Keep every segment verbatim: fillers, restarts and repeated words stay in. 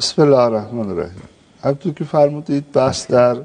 بسم الله الرحمن الرحیم. همونطور که فرمودید بحث در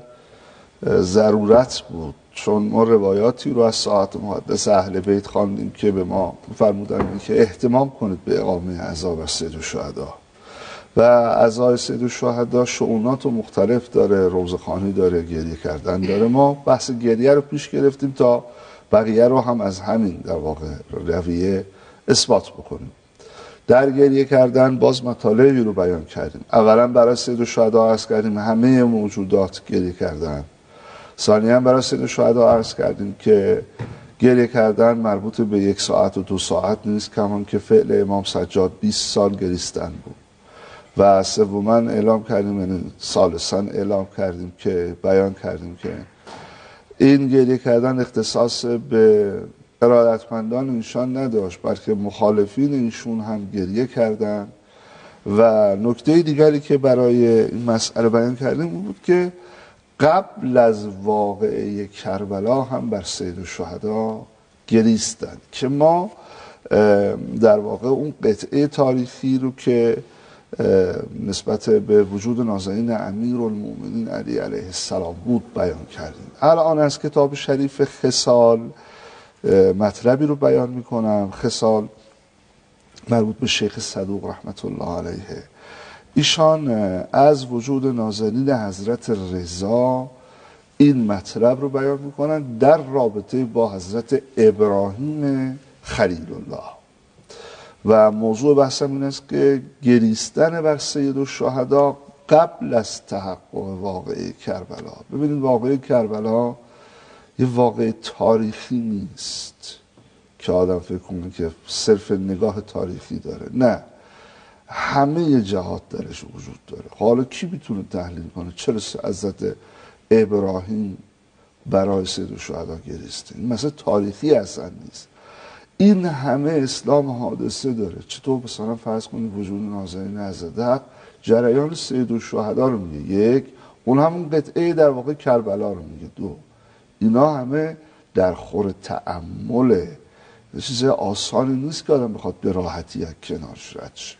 ضرورت بود، چون ما روایاتی رو از ساعت مقدس اهل بیت خواندیم که به ما فرمودن که اهتمام کنید به اقامه عزا و سید الشهدا. و عزای سید الشهدا شؤونات مختلف داره، روزخوانی داره، گریه کردن داره. ما بحث گریه رو پیش گرفتیم تا بقیه رو هم از همین در واقع رویه اثبات بکنیم. در گریه کردن باز مطالبی رو بیان کردیم. اولا برای سید الشهدا عرض کردیم همه موجودات گریه کردن. ثانیاً برای سید الشهدا عرض کردیم که گریه کردن مربوط به یک ساعت و دو ساعت نیست، کمان که فعل امام سجاد بیست سال گریستن بود. و سوماً اعلام کردیم، یعنی ثالثاً اعلام کردیم که بیان کردیم که این گریه کردن اختصاص به ارادتمندان ایشان نداشت، بلکه مخالفین ایشون هم گریه کردن. و نکته دیگری که برای این مسئله بیان کردیم این بود که قبل از واقعه کربلا هم بر سید الشهدا گریستند، که ما در واقع اون قطعه تاریخی رو که نسبت به وجود نازنین امیرالمؤمنین علی علیه السلام بود بیان کردیم. الان از کتاب شریف خصال مطلبی رو بیان میکنم. خصال مربوط به شیخ صدوق رحمت الله علیه. ایشان از وجود نازنین حضرت رضا این مطلب رو بیان میکنن در رابطه با حضرت ابراهیم خلیل الله. و موضوع بحثم این است که گریستن بر سید الشهدا قبل از تحقق واقعه کربلا. ببینید واقعه کربلا یه واقعه تاریخی نیست که آدم فکر کنه که صرف نگاه تاریخی داره، نه، همه جهات درش وجود داره. حالا کی میتونه تحلیل کنه چرا حضرت ابراهیم برای سید الشهدا گریسته؟ این مثلا تاریخی اصلا نیست. این همه اسلام حادثه داره. چطور مثلا فرض کنید وجود نازنین حضرت حق جریان سید الشهدا رو میگه، یک، اون همون قطعه در واقع کربلا رو میگه، دو، اینا همه در خور تأمله. چیز آسانی نیست که آدم بخواد به راحتی یک کنارش رد شه.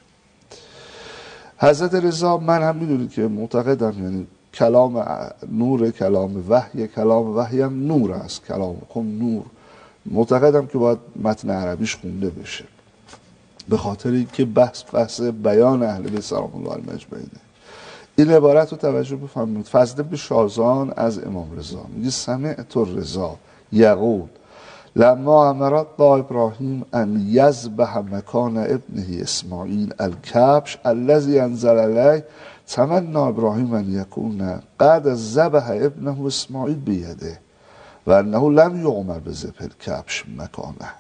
حضرت رضا من هم میدونید که معتقدم، یعنی کلام نور، کلام وحی، کلام وحی هم نور است، کلام کن نور. معتقدم که باید متن عربیش خونده بشه، به خاطر اینکه بحث بحث بیان اهل بیت سلام الله علیهم اجمعین. این عبارت رو توجه بفرمایید. فضل بن شازان از امام رضا میگه سمعت الرضا یقول لما امر با ابراهیم ان یذبح مکان ابنه اسماعیل الکبش الذی انزل علیه تمنى ابراهیم ان یکون قد ذبح ابنه اسماعیل بیده و انه لم یؤمر بذبح الکبش مکانه.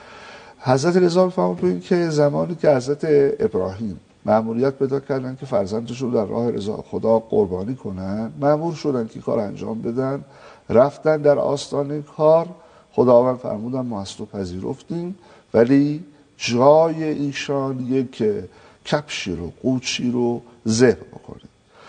حضرت رضا فرمودند که زمانی که حضرت ابراهیم مأموریت پیدا کردن که فرزندشون در راه رضا خدا قربانی کنن، مأمور شدن که کار انجام بدن، رفتن در آستانه کار. خداوند فرمودن ما از تو پذیرفتیم، ولی جای ایشان یک کبشی رو، قوچی رو ذبح بکنید.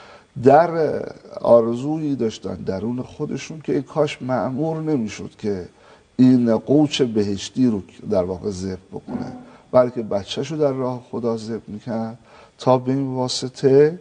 در آرزویی داشتن درون خودشون که ای کاش مأمور نمیشد که این قوچ بهشتی رو در واقع ذبح بکنه، بلکه بچه‌ش رو در راه خدا ذبح میکرد تا به این واسطه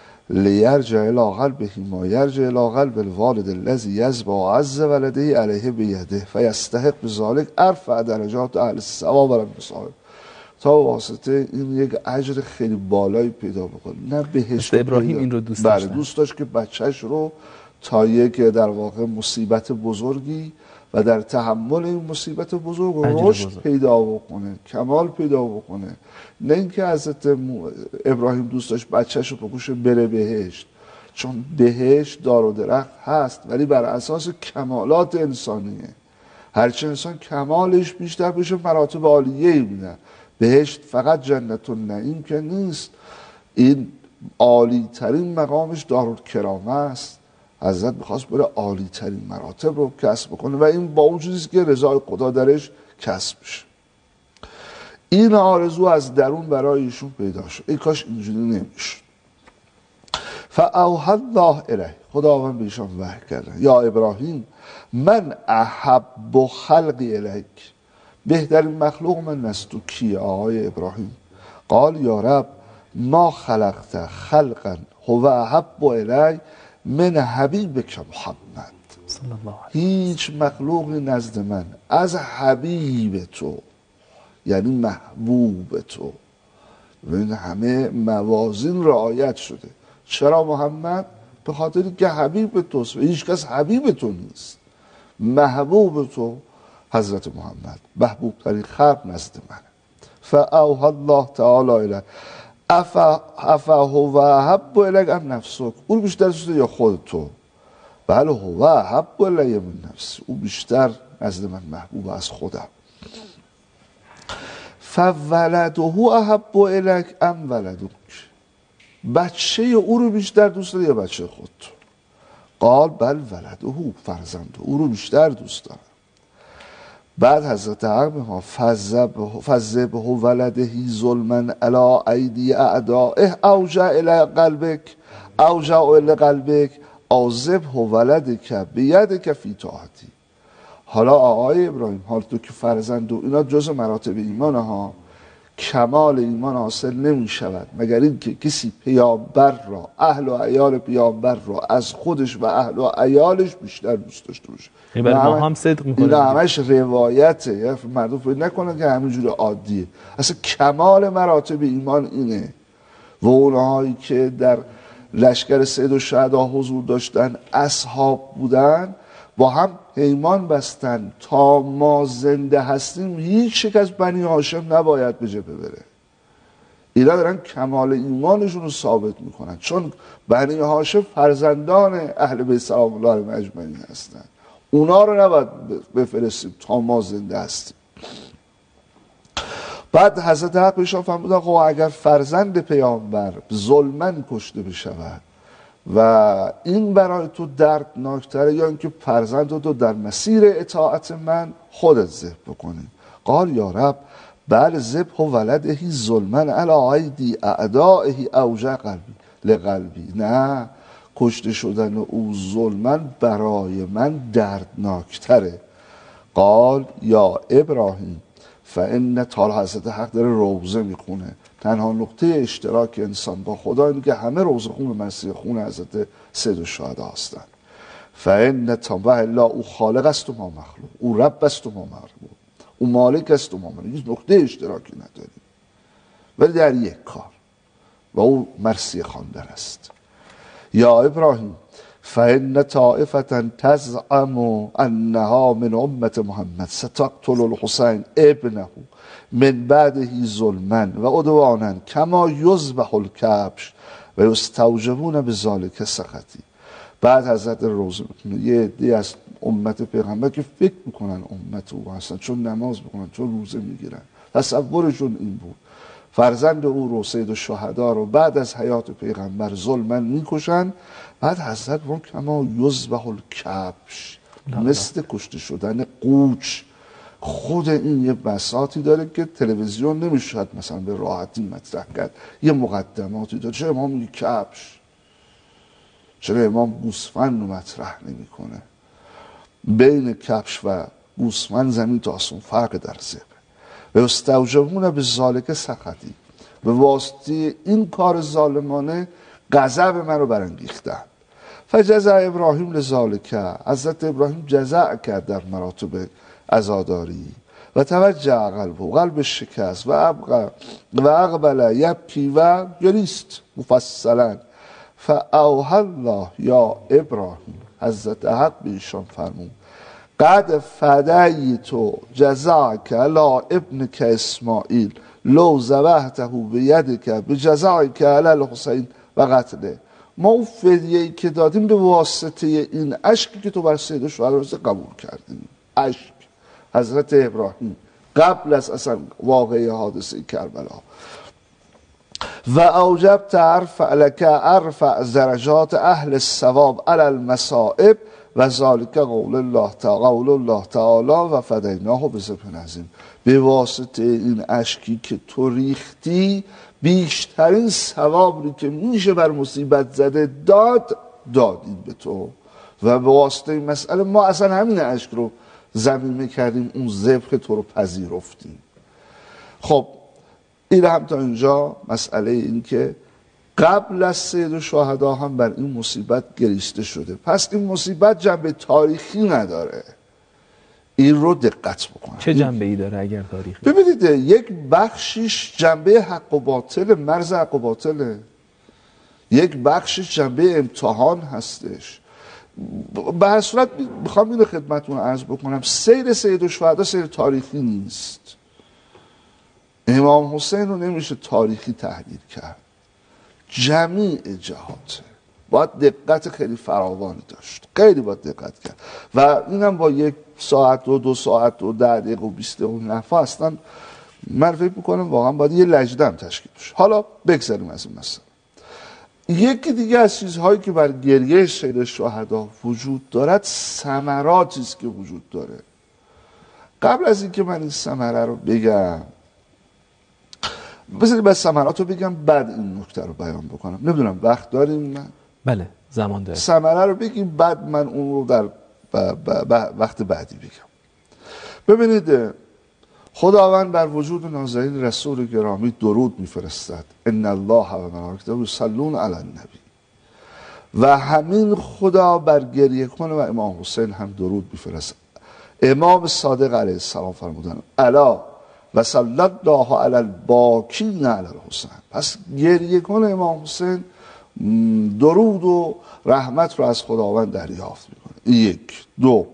لیرجع الی قلبه ما یرجع الی قلب الوالد الذی یذبح عز ولده علیه بیده فیستحق بذلک ارفع درجات اهل الثواب و المصائب، تا واسطه این یک اجر خیلی بالایی پیدا بکنه. نه بهشت. ابراهیم این رو دوست داشت. بله دوست داشت که بچهش رو تا یک در واقع مصیبت بزرگی و در تحمل این مصیبت بزرگ رشد پیدا بکنه، کمال پیدا بکنه. نه اینکه حضرت ابراهیم دوست داشت بچهش رو بکشه بره بهشت، چون بهشت دار و درخت هست ولی بر اساس کمالات انسانیه. هرچه انسان کمالش بیشتر بشه مراتب عالیه‌ای میدن. بهشت فقط جنت النعیم که نیست، این عالی ترین مقامش دارالکرامه است. حضرت میخواست بره عالی ترین مراتب رو کسب بکنه و این با اون چیزی که رضای خدا درش کسب بشه. این آرزو از درون برای ایشون پیدا شد. ای کاش اینجوری نمیشد. فاوحی الله الیه، خداوند به ایشان وحی کرد یا ابراهیم من احب خلقی الیک، بهترین مخلوق من است تو کیه آقای ابراهیم؟ قال یا رب ما خلقت خلقا هو احب الی من حبیبک محمد. صلی الله علیه. هیچ مخلوقی نزد من از حبیب تو، یعنی محبوب تو، و این همه موازین رعایت شده. چرا محمد؟ به خاطری که حبیب توست و هیچ کس حبیب تو نیست. محبوب تو حضرت محمد، محبوب ترین خلق نزد من. فاوحی الله تعالی الیه افا افا هو احب الیک ام نفسک. او بیشتر دوست یا خود تو؟ بله هو احب الی من نفسی. او بیشتر نزد من محبوب از خودم. فولده احب الیک ام ولدک. بچه او رو بیشتر دوست داری یا بچه خود تو؟ قال بل ولده، فرزند او رو بیشتر دوست دارم. بعد حضرت حق میگه فذبه ولدهی ظلما علی ایدی اعدائه اوجع الی قلبک اوجع الی قلبک عذبه ولدک بیدک فی طاعتی. حالا آقای ابراهیم، حال تو که فرزند و اینا جز مراتب ایمان ها، کمال ایمان حاصل نمی شود مگر این که کسی پیامبر را، اهل و عیال پیامبر را از خودش و اهل و عیالش بیشتر دوست داشته باشه. این برای ما هم صدق میکنه. این همش روایته، مردم فکر نکنن که همینجور عادیه. اصلا کمال مراتب ایمان اینه. و اونهایی که در لشکر سید و شهدا حضور داشتن، اصحاب بودن، با هم پیمان بستن تا ما زنده هستیم هیچ یک از بنی هاشم نباید به جبهه بره. اینا دارن کمال ایمانشون رو ثابت میکنن، چون بنی هاشم فرزندان اهل بیت سلام الله علیهم اجمعین هستن. اونا رو نباید بفرستیم تا ما زنده هستیم. بعد حضرت حق بهشان فرمودن خب اگر فرزند پیامبر ظلماً کشته بشود و این برای تو دردناکتره یا اینکه فرزند تو در مسیر اطاعت من خودت ذبح بکنی. قال یا رب بل ذبح ولدهی ظلما علی ایدی اعدائه اوجع قلبی لقلبی. نه، کشته شدن او ظلما برای من دردناکتره. قال یا ابراهیم فان طال. حضرت حق داره روزه میخونه. تنها نقطه اشتراک انسان با خدا اینه که همه روزه خون مسیح خون حضرت سید الشهدا هستند. فان طال الا او خالق است و ما مخلوق، او رب است و ما مربوب، او مالک است و ما مالک. هیچ نقطه اشتراکی نداریم ولی در یک کار و او مرثیه خواندن است. یا ابراهیم فان طائفه تزعم انها من امت محمد ستقتل الحسین ابنه من بعده ظلما و عدوانا کما یذبح الکبش و یستوجبون بذلک سخطی. بعد حضرت روزه میکنه یه عده‌ای از امت پیغمبر که فکر میکنن امت او هستن، چون نماز میکنن، چون روزه میگیرن، تصورشون این بود فرزند او رو سید الشهدا رو بعد از حیات پیغمبر ظلما میکشن. بعد حضرت رو کما یذبح الکبش، مثل کشته شدن قوچ. خود این یه بساطی داره که تلویزیون نمیشود مثلا به راحتی مطرح کرد. یه مقدماتی داره. چرا امام میگه کبش؟ چرا امام گوسفند رو مطرح نمیکنه؟ بین کبش و گوسفند زمین تا آسمون فرق در ذبح. و استوجبون به ذالک سخطی، به واسطه این کار ظالمانه غضب من رو برانگیختن. فجزع ابراهیم لذالک، حضرت ابراهیم جزع کرد در مراتب عزاداری. و توجه قلب و قلب شکست و ابقى و اقبل یبکی و گریست مفصلا. فاوحی الله یا ابراهیم، حضرت حق به ایشان فرمود قد فدیت جزعک علی ابنک اسماعیل لو ذبحته بیدک بجزعک علی الحسین و قتله. ما اون فدیه‌ای که دادیم به واسطه این اشکی که تو بر سید الشهدا قبول کردیم. اشک حضرت ابراهیم قبل از اصلا واقعه حادثه کربلا. و اوجبت ارفع لک ارفع درجات اهل الثواب علی المصائب و ذالک قول الله تعالی قول الله تعالی و فدیناه بذبح عظیم. به واسطه این اشکی که تو ریختی بیشترین ثوابی که میشه بر مصیبت زده داد دادیم به تو. و به واسطه این مسئله ما اصلا همین اشک رو ضمیمه کردیم، اون ذبح تو رو پذیرفتیم. خب این هم تا اینجا مسئله این که قبل از سید شهدا هم بر این مصیبت گریسته شده. پس این مصیبت جنبه تاریخی نداره، این رو دقت بکنید. چه جنبه ای داره اگر تاریخی؟ ببینید یک بخشیش جنبه حق و باطل، مرز حق و باطله، یک بخشیش جنبه امتحان هستش. به هر صورت میخوام اینو خدمتتون عرض بکنم، سیر سید الشهدا سیر تاریخی نیست. امام حسین رو نمیشه تاریخی تحلیل کرد، جمیع جهاته، باید دقت خیلی فراوانی داشت، خیلی باید دقت کرد و اینم با یک ساعت و دو ساعت و ده دقیقه و بیست دقیقه و نفع اصلا من فکر میکنم واقعا باید یه لجده هم تشکیل بشه. حالا بگذاریم از این مسئله. یکی دیگه از چیزهایی که بر گریه سید شهدا وجود دارد ثمراتی است که وجود داره. قبل از اینکه من این ثمره رو بگم، بذارید بس ثمرات رو بگم بعد این نکته رو بیان بکنم. نمیدونم وقت داریم؟ من بله زمان داریم. ثمره رو بگیم بعد من اون رو در ب... ب... ب... وقت بعدی بگم. ببینید خداوند بر وجود نازنین رسول گرامی درود میفرستد، ان الله و ملائکته یصلون علی النبی، و همین خدا بر گریه کنه و امام حسین هم درود میفرست. امام صادق علیه السلام فرمودن الا و صلی الله علی الباکین علی الحسین. پس گریه کنه امام حسین درود و رحمت رو از خداوند دریافت میکنه. یک. دو،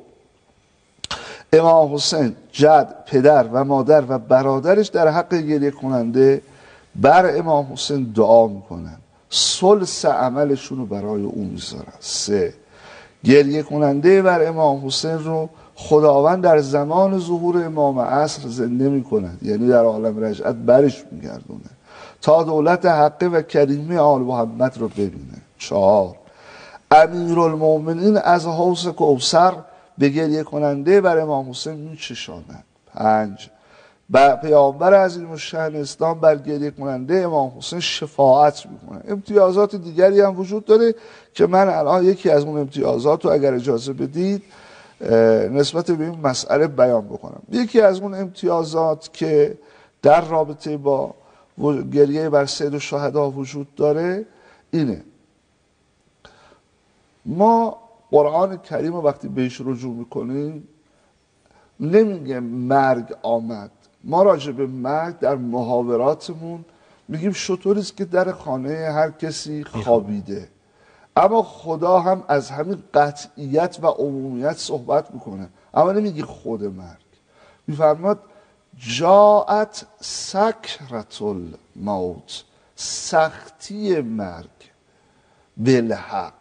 امام حسین جد، پدر و مادر و برادرش در حق گریه کننده بر امام حسین دعا میکنن، ثلث عملشون رو برای او میذارن. سه، گریه کننده بر امام حسین رو خداوند در زمان ظهور امام عصر زنده میکند، یعنی در عالم رجعت برش میگردونه تا دولت حقه و کریمه آل محمد رو ببینه. چهار، امیرالمومنین از حوض کوثر به گریه کننده بر امام حسین میچشاند. پنج، پیامبر عظیم الشأن اسلام بر گریه کننده امام حسین شفاعت میکنه. امتیازات دیگری هم وجود داره که من الان یکی از اون امتیازات رو اگر اجازه بدید نسبت به این مسئله بیان بکنم. یکی از اون امتیازات که در رابطه با گریه بر سید الشهدا وجود داره اینه، ما قرآن کریم وقتی بهش رجوع میکنیم نمیگه مرگ آمد، ما راجع به مرگ در محاوراتمون میگیم شطوریست که در خانه هر کسی خوابیده. اما خدا هم از همین قطعیت و عمومیت صحبت میکنه، اما نمیگه خود مرگ. میفرماد جاءت سکرة الموت، سختی مرگ، بالحق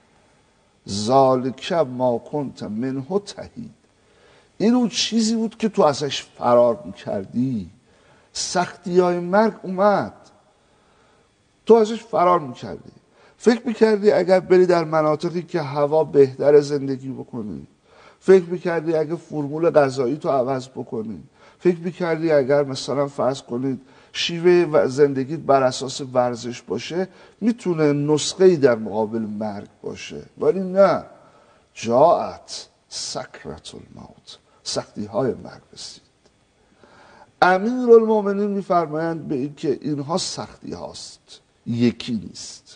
ذالک ما کنت منه تحید. این اون چیزی بود که تو ازش فرار میکردی. سختی های مرگ اومد، تو ازش فرار میکردی. فکر میکردی اگر بری در مناطقی که هوا بهتر زندگی بکنی، فکر میکردی اگر فرمول غذایی تو عوض بکنی، فکر میکردی اگر مثلا فرض کنید شیوه زندگیت بر اساس ورزش باشه میتونه نسخه‌ای در مقابل مرگ باشه. ولی نه، جاءت سکرة الموت، سختی های مرگ رسید. امیرالمومنین میفرمایند به این که اینها سختی هاست، یکی نیست،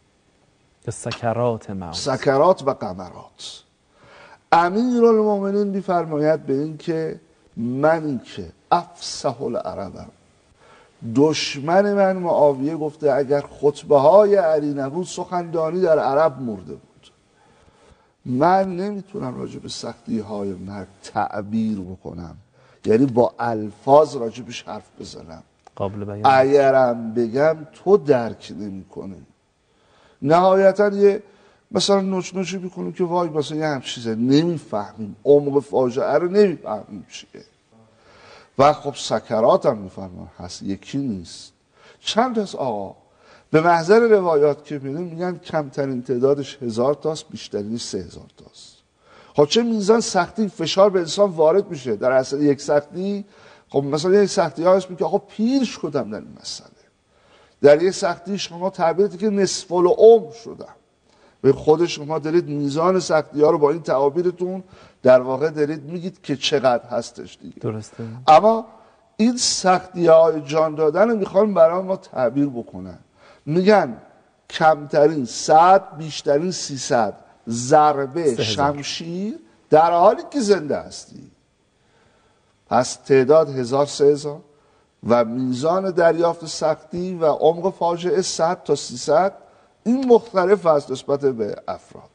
سکرات موت، سکرات و قمرات. امیرالمومنین میفرماید به این که من این که افصح العربم، دشمن من معاویه گفته اگر خطبه های علی نبود سخندانی در عرب مرده بود. من نمیتونم راجع به سختی های مرگ تعبیر بکنم، یعنی با الفاظ راجبش حرف بزنم، قابل بیان اگرم بگم تو درک نمی کنی. نهایتا یه مثلا نوچ نوچی بکنیم که وای مثلا یه هم چیزه نمیفهمیم، عمق فاجعه رو نمیفهمیم چیه. و خب سکرات هم میفرمان هست، یکی نیست، چند هست آقا. به محضر روایات که میدیم میگن کمترین تعدادش هزار تاست، بیشترینش سه هزار تاست. خب چه میزان سختی فشار به انسان وارد میشه در اصل یک سختی. خب مثلا یک سختی ها هست میگه آقا پیر شدم در این مسئله، در یک سختی شما تعبیرتی که نصف العمر شدم. به خود شما دارید میزان سختی ها رو با این تعابیرتون در واقع دارید میگید که چقدر هستش دیگه. درسته. اما این سختی های جان دادن رو میخوان برای ما تعبیر بکنن. میگن کمترین صد، بیشترین سیصد ضربه شمشیر در حالی که زنده هستی. پس تعداد هزار سه هزار و میزان دریافت سختی و عمق فاجعه صد تا سیصد، این مختلف است نسبت به افراد.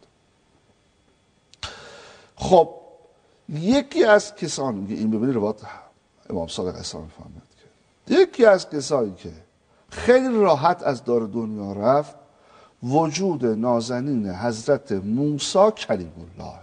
خب یکی از کسانی که این ببینید روایت امام صادق اسلام فهمید که یکی از کسانی که خیلی راحت از دار دنیا رفت وجود نازنین حضرت موسی کلیم الله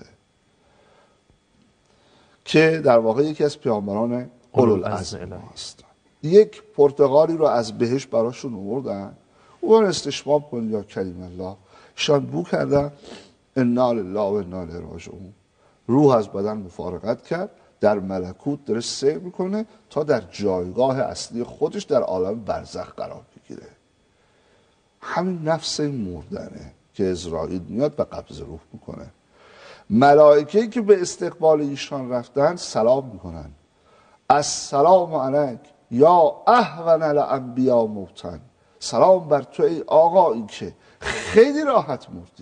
که در واقع یکی از پیامبران اولوالعزم هست. یک پرتغالی رو از بهشت براشون آوردن، اون استشمام کن یا کلیم الله، شان بو کردن، انا لله و انا الیه راجعون. روح از بدن مفارقت کرد، در ملکوت داره سیر میکنه تا در جایگاه اصلی خودش در عالم برزخ قرار بگیره. همین نفس مردنه که اسرائیل میاد و قبض روح میکنه. ملائکه‌ای که به استقبال ایشان رفتن سلام میکنن، السلام علیک یا اهون الانبیاء موتن، سلام بر تو ای آقایی که خیلی راحت مردی.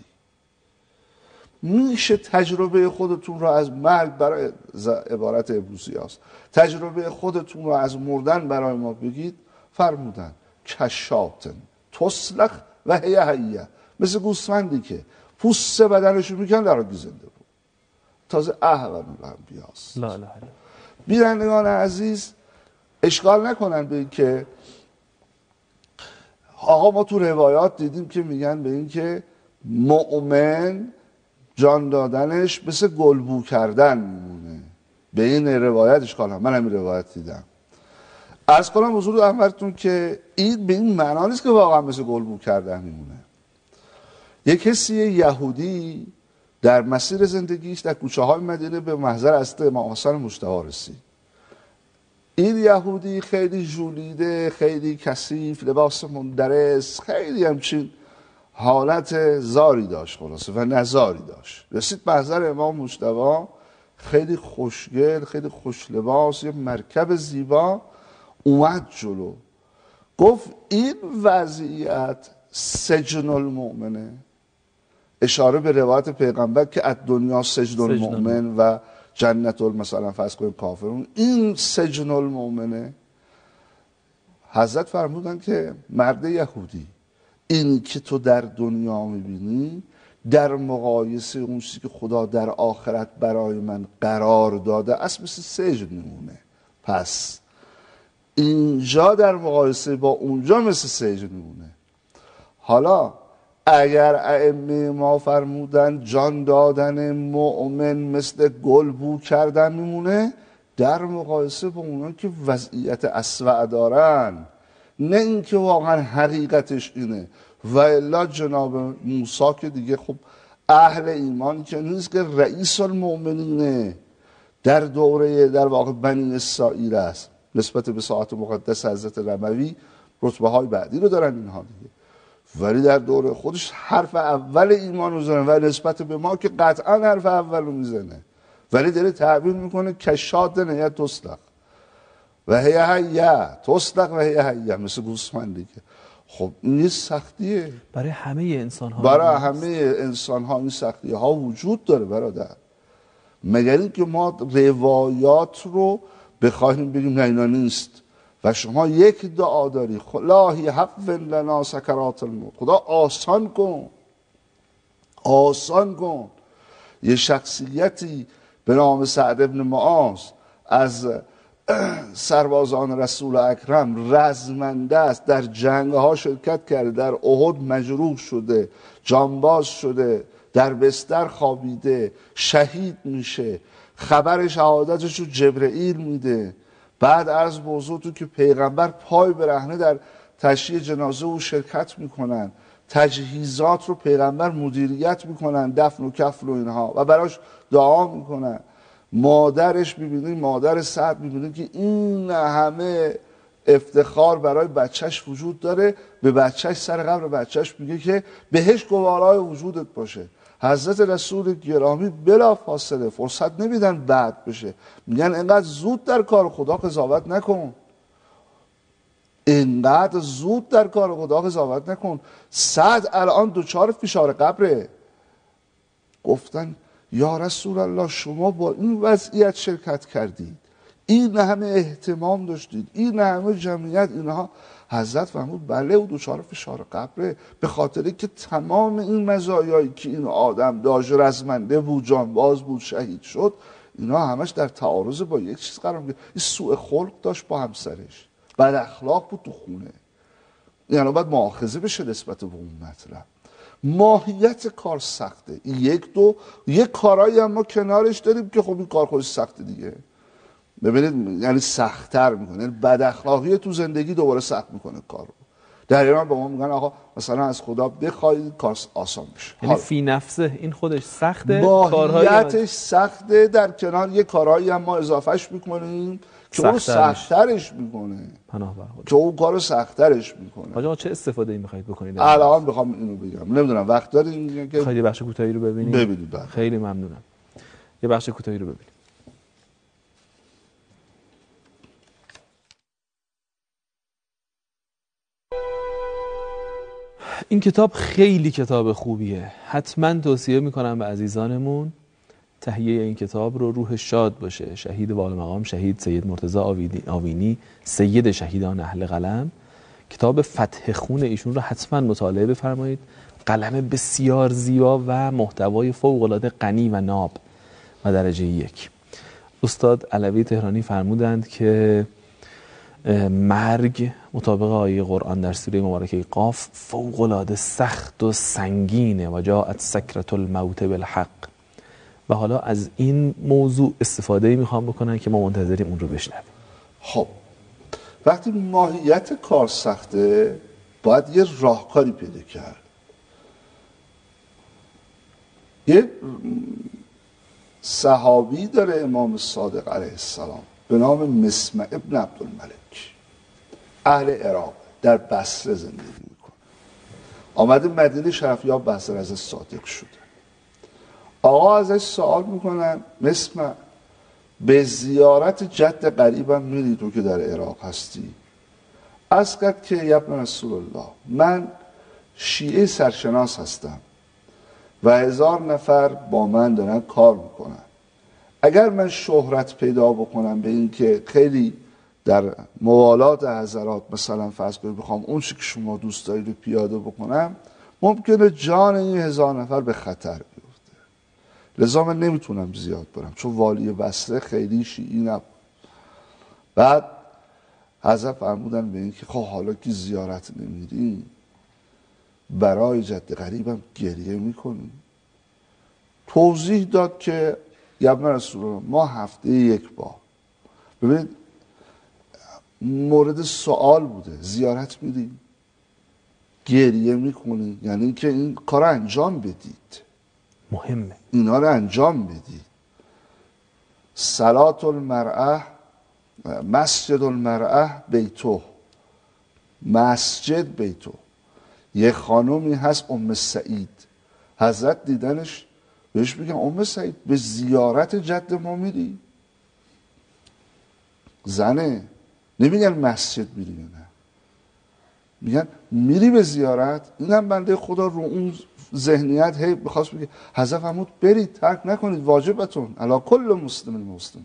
میشه تجربه خودتون رو از مرگ، برای عبارت امروزی هست، تجربه خودتون رو از مردن برای ما بگید. فرمودن کشاتن تسلخ و هی هیه، مثل گوسفندی که پوست بدنشو میکن در آگی زنده بود. تازه اهون الانبیاست. لا لا بینندگان عزیز اشکال نکنن به این که آقا ما تو روایات دیدیم که میگن به این که مؤمن جان دادنش مثل گلبو کردن میمونه. به این روایت اشکال هم من همین روایت دیدم. عرض کنم حضور احمدتون که این به این معنا نیست که واقعا مثل گلبو کردن میمونه. یک کسی یهودی در مسیر زندگیش در کوچه های مدینه به محضر حضرت امام حسن مجتبی رسید. این یهودی خیلی ژولیده، خیلی کثیف، لباس مندرس، خیلی همچین حالت زاری داشت خلاصه و نزاری داشت. رسید محضر امام مجتبی، خیلی خوشگل، خیلی خوش لباس، یه مرکب زیبا، اومد جلو گفت این وضعیت سجن المؤمنه، اشاره به روایت پیغمبر که از دنیا سجن المؤمن و جنت مثلا فرض کنیم کافرون، این سجن المؤمنه. حضرت فرمودن که مرد یهودی، این که تو در دنیا میبینی در مقایسه اون چیزی که خدا در آخرت برای من قرار داده است مثل سجن میمونه. پس اینجا در مقایسه با اونجا مثل سجن میمونه. حالا اگر ائمه ما فرمودن جان دادن مؤمن مثل گل بو کردن میمونه، در مقایسه با اونان که وضعیت اسوأ دارن، نه اینکه واقعا حقیقتش اینه. و الا جناب موسی که دیگه خب اهل ایمان که نیست، که رئیس المؤمنینه در دوره در واقع بنی اسرائیل است. نسبت به ساعت مقدس حضرت رموی رتبه های بعدی رو دارن اینها دیگه، ولی در دوره خودش حرف اول ایمان رو میزنه و نسبت به ما که قطعا حرف اول رو میزنه، ولی داره تعبیر میکنه کشات نیت تسلق و هی هیه تسلق و هی هیه، مثل گوسفندی که خب این سختیه برای همه انسان ها، برای همه انسان ها این سختی ها وجود داره برادر. مگر اینکه ما روایات رو بخوایم بگیم نه اینا نیست و شما یک دعا داری خلاهی حفظ لنا سکرات الموت، خدا آسان کن آسان کن. یه شخصیتی به نام سعد ابن معاذ از سربازان رسول اکرم رزمنده است، در جنگ ها شرکت کرده، در احد مجروح شده، جانباز شده، در بستر خوابیده، شهید میشه، خبر شهادتش رو جبرئیل میده. بعد عرض به حضورتون که پیغمبر پای برهنه در تشییع جنازه او شرکت میکنن، تجهیزات رو پیغمبر مدیریت میکنن، دفن و کفن و اینها، و براش دعا میکنن. مادرش میبینید، مادر سعد میبینید که این همه افتخار برای بچهش وجود داره، به بچهش سر قبر بچهش میگه که بهش گوارای وجودت باشه. حضرت رسول گرامی بلا فاصله فرصت نمیدن بعد بشه، میگن اینقدر زود در کار خدا قضاوت نکن، اینقدر زود در کار خدا قضاوت نکن. سعد الان دوچار فشار قبره. گفتن یا رسول الله شما با این وضعیت شرکت کردید، این همه اهتمام داشتید، این همه جمعیت، اینها. حضرت فرمود بله او دوچار فشار قبره، به خاطری که تمام این مزایایی که این آدم داشت، رزمنده بود، جانباز بود، شهید شد، اینا همش در تعارض با یک چیز قرار میگیره. این سوء خلق داشت با همسرش، بد اخلاق بود تو خونه، یعنی باید مؤاخذه بشه نسبت به اون مطلب. ماهیت کار سخته. این یک دو یک کارایی هم ما کنارش داریم که خب این کار خودش سخته دیگه. ببینید یعنی سخت‌تر میکنه، یعنی بد اخلاقی تو زندگی دوباره سخت میکنه کارو. در ایران به ما میگن آقا مثلا از خدا بخواید کار آسان بشه. یعنی فی نفسه این خودش سخته، ماهیتش سخته، در کنار یه کارهایی هم ما اضافهش میکنیم که اون سخت‌ترش میکنه، پناه بر خدا، که اون کارو سخت‌ترش میکنه. آقا چه استفاده ای میخواید بکنید؟ الان میخوام اینو بگم، نمیدونم وقت دارین که خیلی بخش کوتاهی رو ببینید. ببینید بعد. خیلی ممنونم. یه بخش کوتاهی رو ببینید. این کتاب خیلی کتاب خوبیه، حتما توصیه میکنم به عزیزانمون تهیه این کتاب رو. روح شاد باشه شهید والامقام شهید سید مرتضی آوینی، سید شهیدان اهل قلم. کتاب فتح خون ایشون رو حتما مطالعه بفرمایید. قلم بسیار زیبا و محتوای فوق‌العاده غنی و ناب و درجه یک. استاد علوی تهرانی فرمودند که مرگ مطابق آیه قرآن در سوره مبارکه قاف فوق‌العاده سخت و سنگینه و جاءت سکرة الموت بالحق. و حالا از این موضوع استفاده میخوام بکنن که ما منتظریم اون رو بشنویم. خب وقتی ماهیت کار سخته باید یه راهکاری پیدا کرد. یه صحابی داره امام صادق علیه السلام به نام مسمع ابن عبدالملک، اهل عراق، در بصره زندگی میکنه. آمده مدینه شرفیاب بصره از صادق شده. آقا ازش سوال میکنن مسمع به زیارت جد قریبم میری تو که در عراق هستی؟ از کرد که یبن رسول الله من شیعه سرشناس هستم و هزار نفر با من دارن کار میکنن. اگر من شهرت پیدا بکنم به این که خیلی در موالات حضرات مثلا فرض کنید بخوام اون چی که شما دوست دارید رو پیاده بکنم، ممکنه جان این هزار نفر به خطر بیفته. لذا من نمیتونم زیاد برم چون والی بصره خیلی شیعی نبود. بعد حضرت فرمودن به این که خب حالا که زیارت نمیری برای جد قریبم گریه میکنی. توضیح داد که یبن رسول الله ما هفته یک بار، ببینید مورد سوال بوده، زیارت میری گریه میکنی، یعنی اینکه این کار رو انجام بدید، مهمه اینا رو انجام بدید. صلات المرأه مسجد المرأه بیتو، مسجد بیتو. یه خانومی هست ام سعید، حضرت دیدنش بهش میگن ام سعید به زیارت جد ما میری؟ زنه، نمیگن مسجد میری یا نه، میگن میری به زیارت. اینم بنده خدا رو اون ذهنیت هی بخواست بگه حضرت فرمود برید، ترک نکنید، واجبتون علی کل مسلم مسلمه،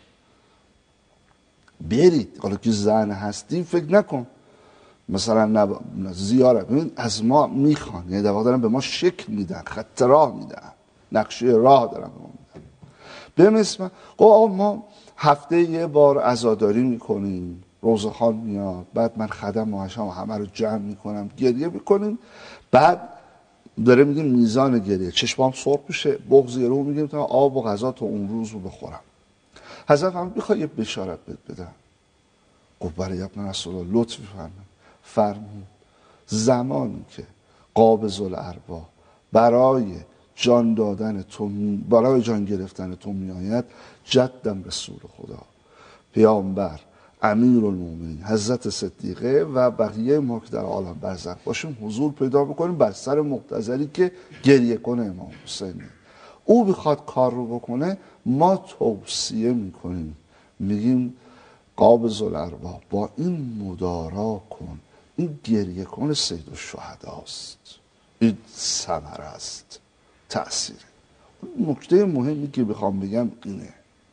برید. حالا که زن هستی فکر نکن مثلا نب... زیارت ببین از ما میخوان، یعنی در واقع دارن به ما شکل میدن، خط راه میدن، نقشه راه دارن به ما میدن. به مثل آقا ما هفته یه بار عزاداری میکنیم، روزخوان میاد، بعد من خدم و حشم همه رو جمع میکنم، گریه میکنیم، بعد داره میگیم میزان گریه چشمام سرخ میشه، بغض رو میگیم تا آب و غذا تا اون روز رو بخورم. حضرت هم میخوای یه بشارت بهت بدم؟ گفت برای ابن رسول الله لطفی فرمود. فرمود زمانی که قابض الارواح برای جان دادن تو برای جان گرفتن تو میآید، جدم رسول خدا پیامبر امیر المومنین حضرت صدیقه و بقیه ما که در عالم برزخ باشیم حضور پیدا بکنیم بر سر محتضری که گریه کنه امام حسین. او بخواد کار رو بکنه، ما توصیه میکنیم، میگیم قابض الارواح با این مدارا کن، این گریه کن سید الشهداست، این ثمر است، تأثیره. نکته مهمی که بخوام بگم اینه،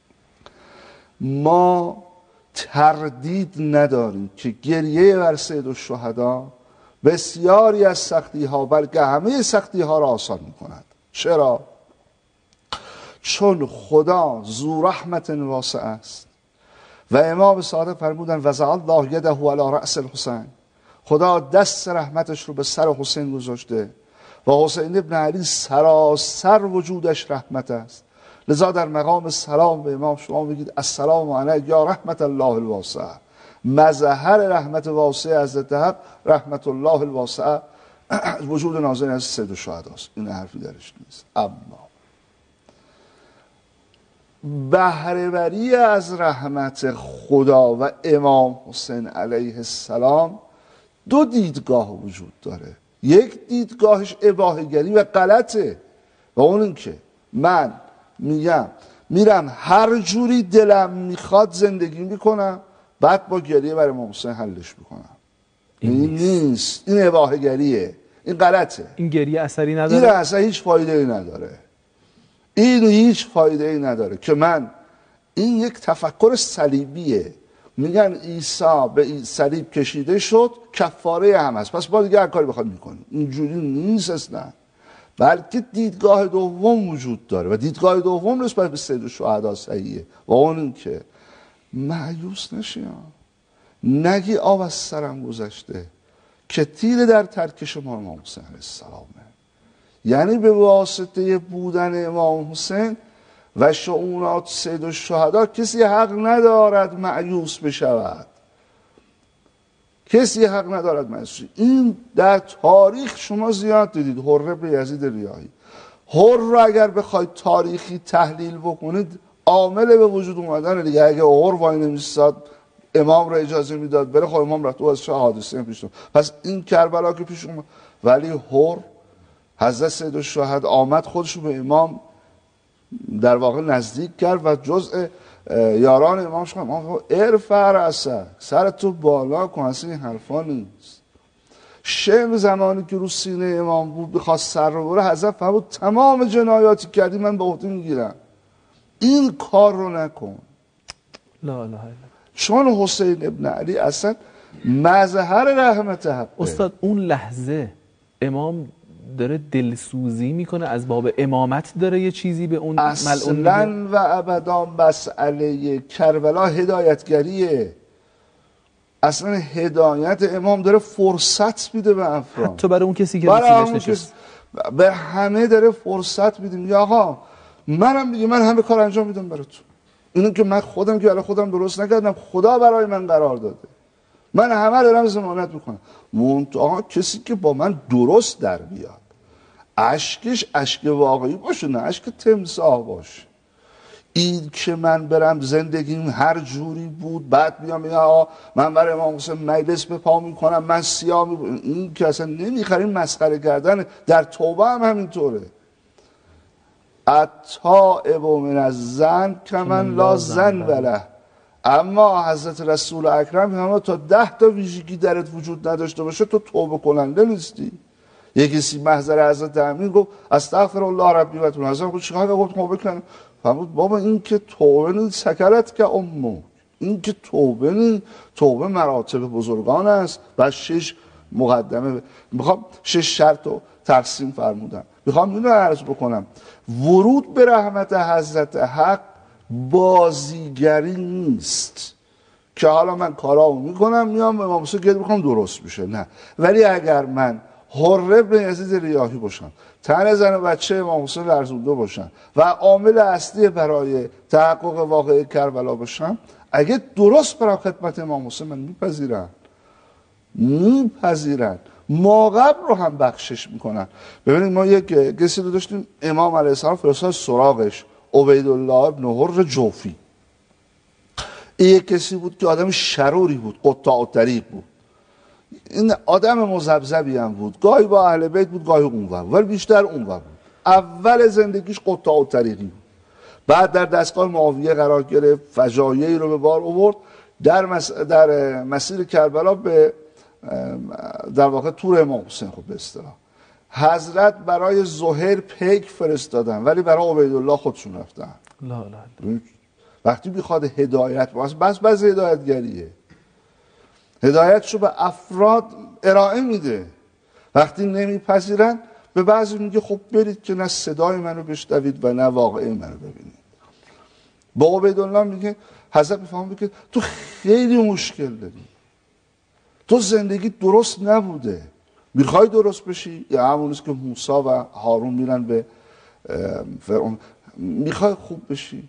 ما تردید نداریم که گریه بر سید الشهدا بسیاری از سختی ها بلکه همه سختی ها را آسان می کند. چرا؟ چون خدا ذو رحمت واسع است و امام صادق فرمودن وضع الله یده علی رأس الحسین، خدا دست رحمتش رو به سر حسین گذاشته و حسین ابن علی سراسر وجودش رحمت است. لذا در مقام سلام به امام شما بگید السلام علیک یا رحمت الله الواسع، مظهر رحمت واسع حضرت حق رحمت الله الواسع وجود نازل از سید الشهداست. این حرفی درش نیست. اما بهره‌وری از رحمت خدا و امام حسین علیه السلام دو دیدگاه وجود داره. یک دیدگاهش اباحه‌گری و غلطه و اون این که من میگم میرم هر جوری دلم میخواد زندگی میکنم بعد با گریه برای امام حسین حلش میکنم. این نیست. نیست این اباحه‌گریه، این غلطه. این گریه اثری نداره، این اصلا هیچ فایده ای نداره، این هیچ فایده ای نداره که من، این یک تفکر صلیبیه. میگن عیسی به صلیب کشیده شد کفاره هم هست، پس با دیگه هر کاری بخواد میکنیم. اینجوری نیست اصلا، بلکه دیدگاه دوم وجود داره و دیدگاه دوم نسبت به سید الشهدا صحیحه و اون این که مایوس نشی، نگی آب از سرم گذشته، که تیر در ترک شما امام حسین علیه السلامه. یعنی به واسطه بودن امام حسین و شؤونات سید الشهدا کسی حق ندارد مایوس بشود، کسی حق ندارد مایوس بشود. این در تاریخ شما زیاد دیدید. حره به یزید ریاحی، حر رو اگر بخواید تاریخی تحلیل بکنید عامل به وجود اومدن دیگه. اگه حر وای نمیستاد امام را اجازه میداد بره، خب امام رفت و از چه حادثه پیش اومد. پس این کربلا که پیش اومد، ولی حر حضرت سید الشهدا آمد خودش به امام در واقع نزدیک کرد و جزء یاران امام شد. امام ارفع رأسک، سر تو بالا کن، اصلا این حرفا نیست. شم زمانی که رو سینه امام بود بخواست سر رو بره، حضرت فرمود تمام جنایاتی کردی من به عهده میگیرم، این کار رو نکن. لا اله الا الله. چون حسین ابن علی اصلا مظهر رحمت حقه. استاد اون لحظه امام داره دلسوزی میکنه از باب امامت، داره یه چیزی به اون ملعون میگه؟ اصلا و ابدا مسئله کربلا هدایتگریه. اصلا هدایت امام داره فرصت میده به افراد، حتی برای اون کسی که رسیدش نشست، به همه داره فرصت میده. میگه آقا منم میگه من همه کار انجام میدم برای تو، اینو که من خودم که برای خودم درست نکردم، خدا برای من قرار داده، من همه دارم ضمانت میکنم. منتها کسی که با من درست در بیاد، اشکش اشک واقعی باشه، نه اشک تمساح باشه. این که من برم زندگیم هر جوری بود بعد بیام میگم آقا من برای امام حسین مجلس به پا میکنم، من سیاه میکنم، این که اصلا نمیخریم، مسخره کردن. در توبه هم همینطوره. التائب من الذنب کمن لا ذنب له. اما حضرت رسول اکرم همه تا ده تا ویژگی درت وجود نداشته باشه تو توبه کننده نیستی. یکی سی محضر حضرت امین گفت استغفر الله ربی و اتوب. حضرت گفت چیکار گفت توبه کنم؟ فرمود بابا این که توبه نیست سکرت که امو، این که توبه نیست، توبه مراتب بزرگان است و شش مقدمه. میخوام شش شرط رو تقسیم فرمودم. میخوام اینو عرض بکنم، ورود به رحمت حضرت حق بازیگری نیست که حالا من کارامو میکنم میام امام حسین گرد بکنم درست میشه، نه. ولی اگر من حره بن یزید ریاحی باشم، تن زن و بچه امام حسین لرزونده باشم و عامل اصلی برای تحقق واقعه کربلا باشم، اگه درست برای خدمت امام حسین من میپذیرن میپذیرن ما قبل رو هم بخشش میکنن. ببینید ما یک کسی رو داشتیم امام علیه السلام فرستاد سراغش، عبیدالله ابن حر جوفی. این یک کسی بود که آدم شروری بود، قطاع الطریق بود، این آدم مذبذبی هم بود، گاهی با اهل بیت بود گاهی اونور، ولی بیشتر اونور بود. اول زندگیش قطاع الطریقی بود، بعد در دستگاه معاویه قرار گرفت، فجایعی رو به بار آورد، در, مس... در مسیر کربلا به در واقع تور امام حسین خب به اصطلاح حضرت برای زهیر پیک فرستادن ولی برای عبیدالله خودشون رفتن. لا لا. وقتی میخواد هدایت باشه بس بس هدایتگریه، هدایتشو به افراد ارائه میده، وقتی نمیپذیرن به بعضی میگه خب برید که نه صدای منو بشنوید و نه واقعه منو ببینید. با عبیدالله میگه حضرت میفهمه که تو خیلی مشکل داری، تو زندگی درست نبوده، میخوای درست بشی یا همونیست که موسی و هارون میرن به فرعون، میخوای خوب بشی.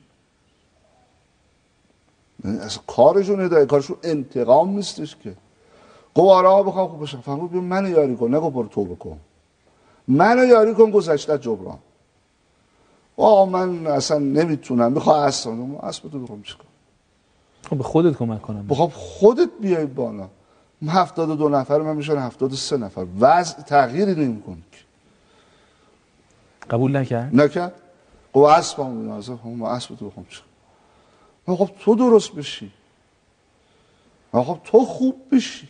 اصلا کارشون هدایت، کارشون انتقام نیستش که گفت آره ها بخوام خوب بشم، فرمود بیا منو یاری کن، نگو برو توبه کن، منو یاری کن گذشته جبران. آقا من اصلا نمیتونم، میخوای اصلا اسب تو بخوام چیکار؟ خب به خودت کمک کنم، بخوام خودت بیای بالا. هفتاد و دو نفر من میشن هفتاد و سه نفر، وضع تغییری نمیکنه. قبول نکرد؟ نکرد. خب اسبم نازه هم اسب تو بخوام چیکار؟ خب تو درست بشی، خب تو خوب بشی.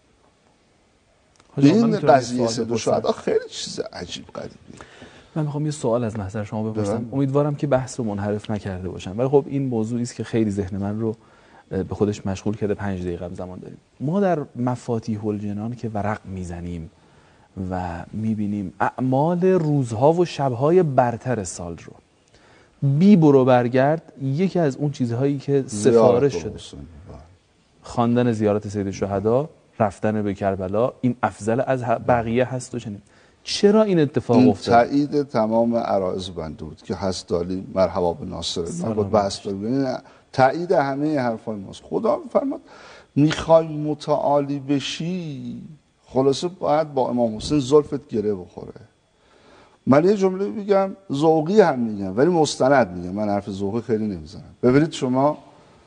این قضیه سید الشهدا خیلی چیز عجیب غریبیه. من میخوام یه سوال از محضر شما بپرسم، امیدوارم که بحث رو منحرف نکرده باشم، ولی خب این موضوعی است که خیلی ذهن من رو به خودش مشغول کرده. پنج دقیقه هم زمان داریم. ما در مفاتیح الجنان که ورق میزنیم و میبینیم اعمال روزها و شبهای برتر سال رو بی برو برگرد، یکی از اون چیزهایی که سفارش شده خواندن زیارت سید الشهدا، رفتن به کربلا، این افضل از بقیه هست و چنین. چرا این اتفاق این افتاد؟ تایید تمام عرایض بنده بود که هستالی مرحبا به ناصر الله بود بحث داریم، تایید همه حرفای ماست. خدا فرمود میخوای متعالی بشی خلاصه باید با امام حسین زلفت گره بخوره. من یه جمله میگم ذوقی هم میگم ولی مستند میگم، من حرف ذوقی خیلی نمیزنم. ببینید شما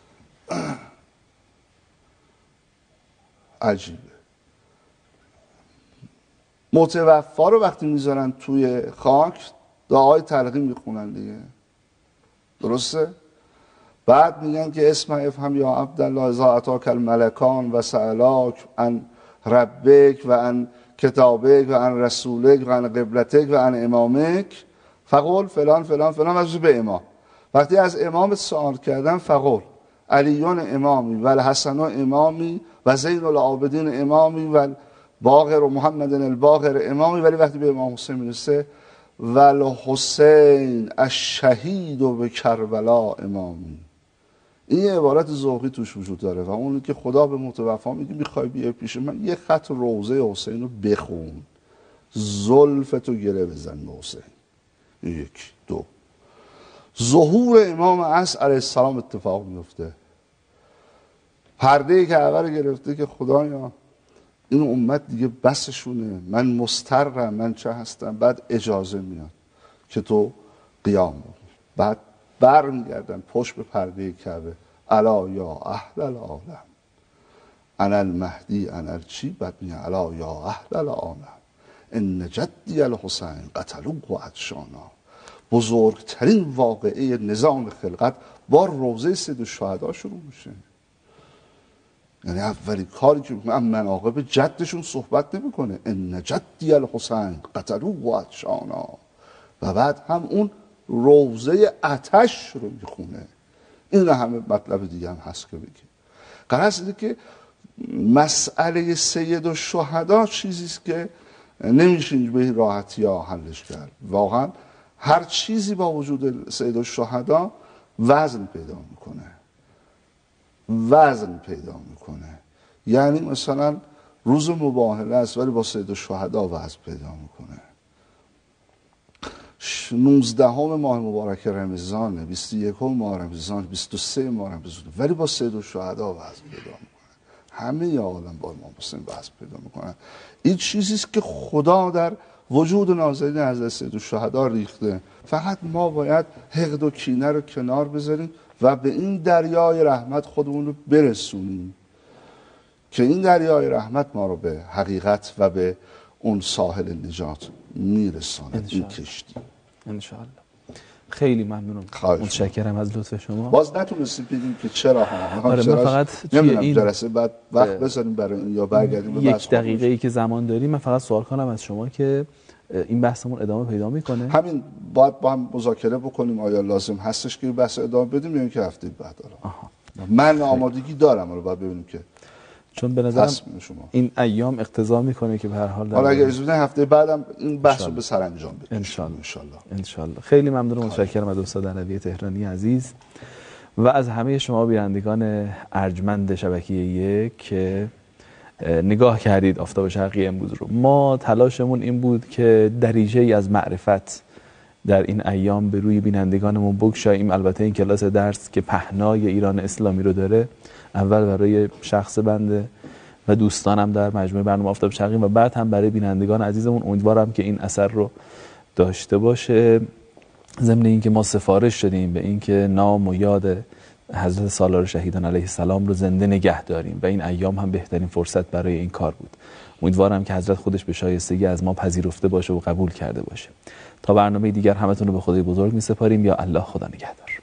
عجیبه، متوفا رو وقتی میذارن توی خاک دعای تلقین میخونن دیگه، درسته؟ بعد میگن که اسم افهم یا عبدالله اذا اتاک الملکان و سألاک عن ربک و عن کتابک و عن رسولک و عن قبلتک و عن امامک فقول فلان فلان فلان و به امام. وقتی از امام سوال کردن فقول علیون امامی و الحسن امامی و زین العابدین امامی و باقر و محمد الباقر امامی، ولی وقتی به امام حسین میرسه و الحسین الشهید و به کربلا امامی. این عبارت ذوقی توش وجود داره و اونی که خدا به متوفا میگه میخوای بیای پیش من یه خط روضه حسین رو بخون، زلفتو گره بزن به حسین. یک دو ظهور امام عصر علیه السلام اتفاق میفته، پرده کعبه رو گرفته که خدایا این امت دیگه بسشونه، من مضطرم، من چه هستم. بعد اجازه میاد که تو قیام بکن. بعد بر میگردن پشت به پرده کعبه، الا یا اهل العالم انا المهدی انا چی، بعد میگن الا یا اهل العالم ان جدی الحسین قتلوه و عطشانا. بزرگترین واقعه نظام خلقت با روضه سید الشهدا شروع میشه. یعنی اولی کاری که میکنه مناقب جدشون صحبت نمیکنه، ان جدی الحسین قتلوه و عطشانا، و بعد هم اون روضه آتش رو میخونه. این همه مطلب دیگه هم هست که بگیم. غرض اینه که مسئله سید الشهدا چیزیست که نمیشه به راحتی ها حلش کرد. واقعا هر چیزی با وجود سید الشهدا وزن پیدا میکنه، وزن پیدا میکنه. یعنی مثلا روز مباهله است ولی با سید الشهدا وزن پیدا میکنه. نوزدهم ماه مبارک رمضان، بیست و یکم ماه رمضان، بیست و سه ماه رمضان، ولی با سید الشهدا وزن پیدا میکنه. همه عالم با امام حسین وزن پیدا میکنن. این چیزیست که خدا در وجود نازنین حضرت سید الشهدا ریخته. فقط ما باید حقد و کینه رو کنار بذاریم و به این دریای رحمت خودمون رو برسونیم که این دریای رحمت ما رو به حقیقت و به اون ساحل نجات میرساند. این کشتی انشاءالله. خیلی ممنونم، متشکرم از لطف شما. باز نتونستیم بگیم که چرا ها. آره من فقط توی این جلسه بعد وقت بذاریم برای این یا برگردیم به یک دقیقه ای که زمان داریم من فقط سوال کنم از شما که این بحثمون ادامه پیدا میکنه؟ همین باید با هم مذاکره بکنیم آیا لازم هستش که این بحث ادامه بدیم یا اینکه هفته بعد دارم. من آمادگی دارم، رو باید ببینیم که چون به نظرم این ایام اقتضا میکنه که به هر حال حالا اگه اجازه هفته بعدم این بحث رو به سرانجام برسونیم ان شاء الله. ان شاء الله. ان شاء الله. خیلی ممنونم، متشکرم از استاد علوی تهرانی عزیز و از همه شما بینندگان ارجمند شبکه یک که نگاه کردید آفتاب شرقی امروز رو. ما تلاشمون این بود که دریچه ای از معرفت در این ایام به روی بینندگانمون بگشاییم. البته این کلاس درس که پهنای ایران اسلامی رو داره، اول برای شخص بنده و دوستانم در مجموعه برنامه آفتاب شرقی و بعد هم برای بینندگان عزیزمون، امیدوارم که این اثر رو داشته باشه. ضمن اینکه ما سفارش شدیم به اینکه نام و یاد حضرت سالار شهیدان علیه السلام رو زنده نگه داریم و این ایام هم بهترین فرصت برای این کار بود. امیدوارم که حضرت خودش به شایستگی از ما پذیرفته باشه و قبول کرده باشه. تا برنامه دیگر همتون رو به خدای بزرگ می‌سپاریم. یا الله، خدا نگهدار.